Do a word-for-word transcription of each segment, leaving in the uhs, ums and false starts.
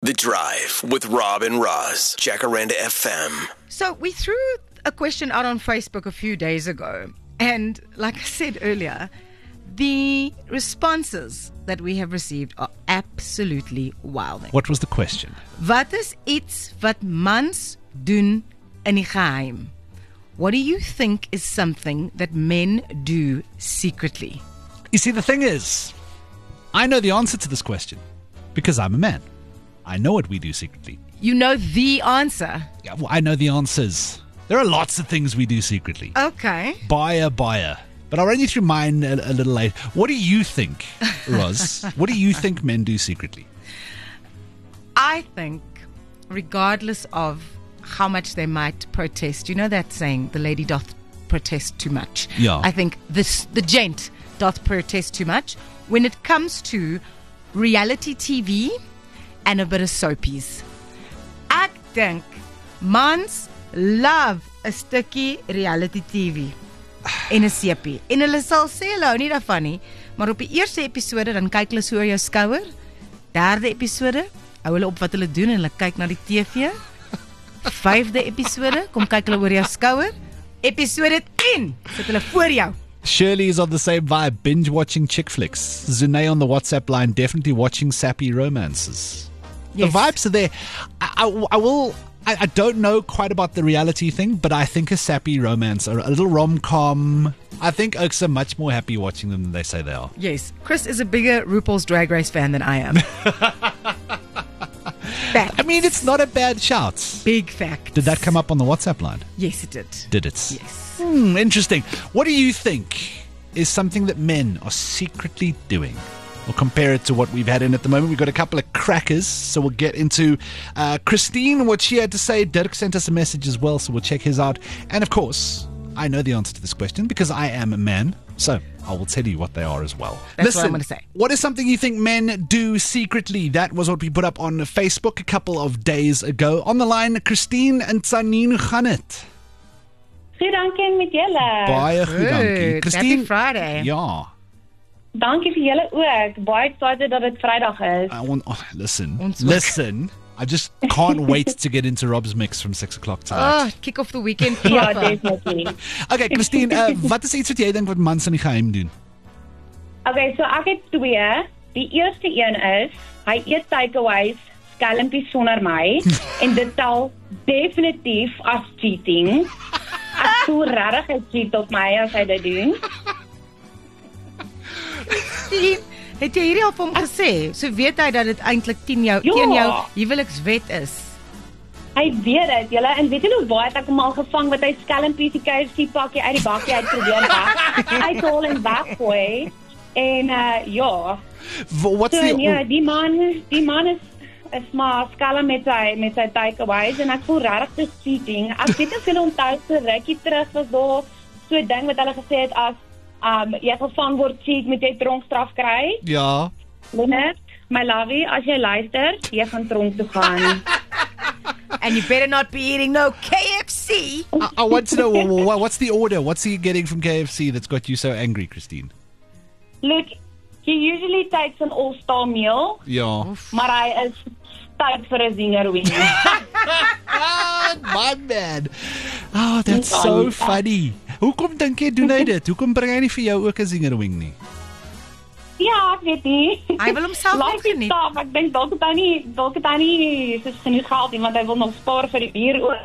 The Drive with Rob and Roz, Jacaranda F M. So we threw a question out on Facebook a few days ago. And like I said earlier, the responses that we have received are absolutely wilding. What was the question? Wat is iets wat mans doen in die geheim? What do you think is something that men do secretly? You see, the thing is, I know the answer to this question because I'm a man. I know what we do secretly. You know the answer. Yeah, well, I know the answers. There are lots of things we do secretly. Okay. Buyer, buyer. But I'll run you through mine a, a little later. What do you think, Roz? What do you think men do secretly? I think, regardless of how much they might protest, you know that saying, the lady doth protest too much. Yeah. I think this the gent doth protest too much when it comes to reality T V and a bit of soapies. Ek dink mans love 'n stukkie reality T V en 'n seepie. En hulle sal sê hulle hou nie daarvan nie, maar op die eerste episode dan kyk hulle so oor jou skouer. Derde episode hou hulle op wat hulle doen en hulle kyk na die T V. Vyfde episode kom kyk hulle oor jou skouer. Episode ten sit hulle voor jou. Shirley is on the same vibe, binge watching chick flicks. Zune on the WhatsApp line, definitely watching sappy romances. Yes. The vibes are there. I, I, I will. I, I don't know quite about the reality thing, but I think a sappy romance or a little rom-com. I think oaks are much more happy watching them than they say they are. Yes, Chris is a bigger RuPaul's Drag Race fan than I am. Fact. I mean, it's not a bad shout. Big fact. Did that come up on the WhatsApp line? Yes, it did. Did it? Yes. Hmm, interesting. What do you think is something that men are secretly doing? We'll compare it to what we've had in at the moment. We've got a couple of crackers, so we'll get into uh, Christine, what she had to say. Dirk sent us a message as well, so we'll check his out. And of course, I know the answer to this question because I am a man, so I will tell you what they are as well. That's Listen, what I'm going to say. What is something you think men do secretly? That was what we put up on Facebook a couple of days ago. On the line, Christine and Tsanin, hoe gaan het? Goed, dankie met julle. Baie goed, dankie. Good. Christine, Happy Friday. Ja. Dankie vir julle ook. Baie excited dat dit Vrydag is. I want, oh, listen, Ons ook. listen. I just can't wait to get into Rob's mix from six o'clock tonight. Oh, kick off the weekend Ja, proper. definitely. Okay, Christine, uh, wat is iets wat jy dink wat mans in die geheim doen? Okay, so ek het twee. Die eerste een is, hy eet takeaways, skelmpies sonder my, en dit tel definitief as cheating. Ek voel regtig hy cheat op my as hy dit doen. Die, het jy hierdie al vir hom gesê? So weet hy dat dit eintlik teen jou, Ja. teen jou huwelikswet is. Hy weet dit, julle, en weet julle hoe baie het ek hom al gevang wat hy skelmpies die K F C pakkie uit die bakkie uit probeer weg. Uithaal en weggooi. En uh, ja, W- What's so, the... ja, die man, die man is is maar skelm met sy met sy takeaways en ek voel regtig dis cheating. Ek weet nie of julle onthou so rukkie terug was daar so 'n ding wat hulle gesê het as um jy gevang word cheat met jy tronkstraf kry. Ja. Leonard, my lovey, as jy luister, jy gaan tronk toe gaan. And you better not be eating no K F C. I, I want to know, wh- wh- what's the order? What's he getting from K F C that's got you so angry, Christine? Look, he usually takes an all-star meal, Ja. maar hy is tyd vir 'n zinger wing. Ah, my man. Oh, that's so funny. Hoekom dink jy doen hy dit? Hoekom bring hy nie vir jou ook 'n zingerwing nie? Ja, ek weet nie. Hy wil homself Like ook die geniet. staf, ek dink dalk het hy nie, dalk het hy nie soos genoeg geld nie, want hy wil nog spaar vir die bier ook.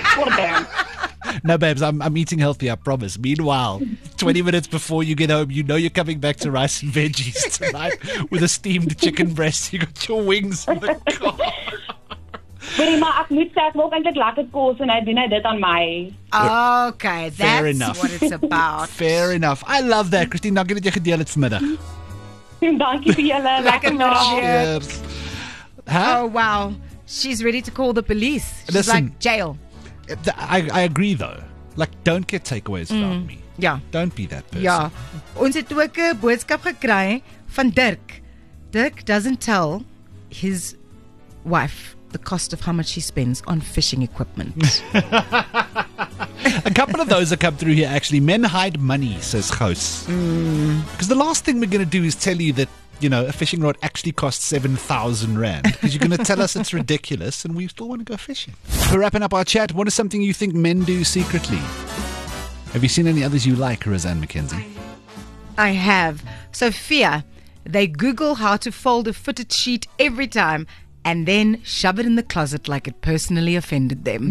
No, babes, I'm, I'm eating healthy, I promise. Meanwhile, twenty minutes before you get home, you know you're coming back to rice and veggies tonight with a steamed chicken breast. You got your wings in the car. Hoorie, maar ek moet sê, ek maak eintlik lekker kos en hy doen hy dit aan my. Okay, Fair that's enough. what it's about. Fair enough. I love that, Christine. Dankie dat jy gedeel het vanmiddag. Dankie vir julle. Lekker middag weer. Cheers. Huh? Oh, wow. She's ready to call the police. She's Listen. like, jail. I, I agree, though. Like, don't get takeaways without me. Ja. Don't be that person. Ja. Ons het ook 'n boodskap gekry van Dirk. Dirk doesn't tell his wife the cost of how much he spends on fishing equipment. A couple of those that come through here, actually. Men hide money, says Gous. Mm. Because the last thing we're going to do is tell you that you know, a fishing rod actually costs seven thousand rand? Because you're going to tell us it's ridiculous and we still want to go fishing. We're wrapping up our chat. What is something you think men do secretly? Have you seen any others you like, Roseanne McKenzie? I have. Sophia, they Google how to fold a fitted sheet every time and then shove it in the closet like it personally offended them.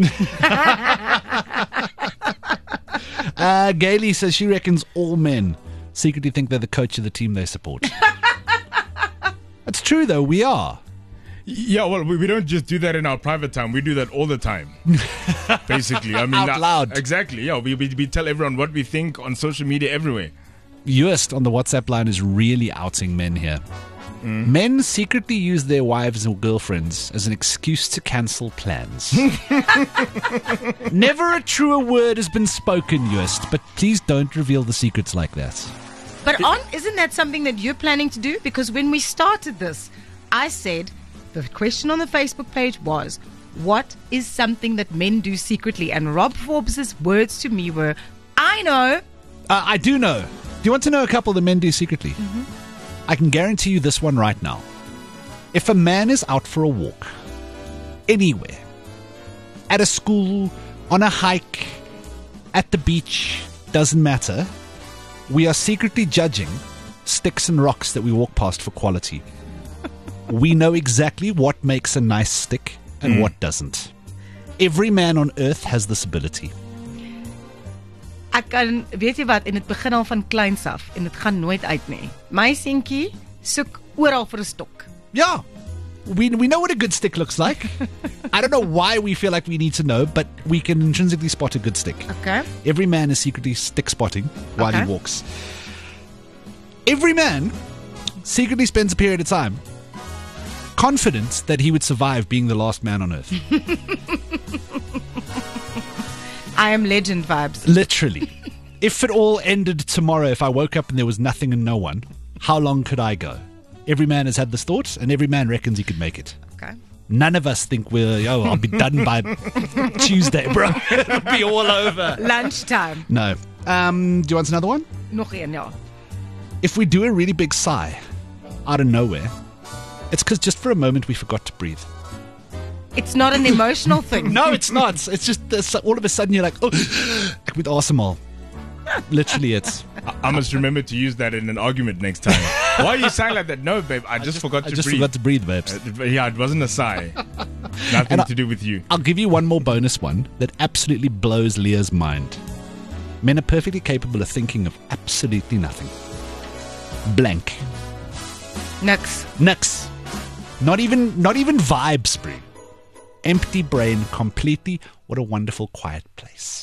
uh, Gailey says she reckons all men secretly think they're the coach of the team they support. That's true, though. We are. Yeah, well, we, we don't just do that in our private time. We do that all the time. Basically. I mean, Out loud. Uh, exactly. Yeah, we, we, we tell everyone what we think on social media everywhere. Yost on the WhatsApp line is really outing men here. Mm. Men secretly use their wives or girlfriends as an excuse to cancel plans. Never a truer word has been spoken, Yost, but please don't reveal the secrets like that. But on, isn't that something that you're planning to do? Because when we started this, I said the question on the Facebook page was, what is something that men do secretly? And Rob Forbes' words to me were, I know. Uh, I do know. Do you want to know a couple that men do secretly? Mm-hmm. I can guarantee you this one right now. If a man is out for a walk, anywhere, at a school, on a hike, at the beach, doesn't matter, we are secretly judging sticks and rocks that we walk past for quality. We know exactly what makes a nice stick and mm. what doesn't. Every man on earth has this ability. Ek kan, weet jy wat, en het begin al van kleins af en het gaan nooit uit nie. My seentjie soek oral vir 'n stok. Yeah. We we know what a good stick looks like. I don't know why we feel like we need to know, but we can intrinsically spot a good stick. Okay. Every man is secretly stick spotting while Okay. he walks. Every man secretly spends a period of time confident that he would survive being the last man on earth. I am legend vibes. Literally. If it all ended tomorrow, if I woke up and there was nothing and no one, how long could I go? Every man has had this thought, and every man reckons he could make it. Okay. None of us think we're, oh, I'll be done by Tuesday, bro. It'll be all over. Lunchtime. No. Um, do you want another one? Nog een, ja. If we do a really big sigh out of nowhere, it's because just for a moment we forgot to breathe. It's not an emotional thing. No, it's not. It's just it's, all of a sudden you're like, oh, like with Arsenal. Literally, it's. I, I must remember to use that in an argument next time. Why are you saying like that? No, babe, I just, I just forgot to I just breathe. forgot to breathe, babes. Uh, yeah, it wasn't a sigh. Nothing to do with you. I'll give you one more bonus one that absolutely blows Leah's mind. Men are perfectly capable of thinking of absolutely nothing. Blank. Niks. Nix. Not even, not even vibe spree. Empty brain completely. What a wonderful quiet place.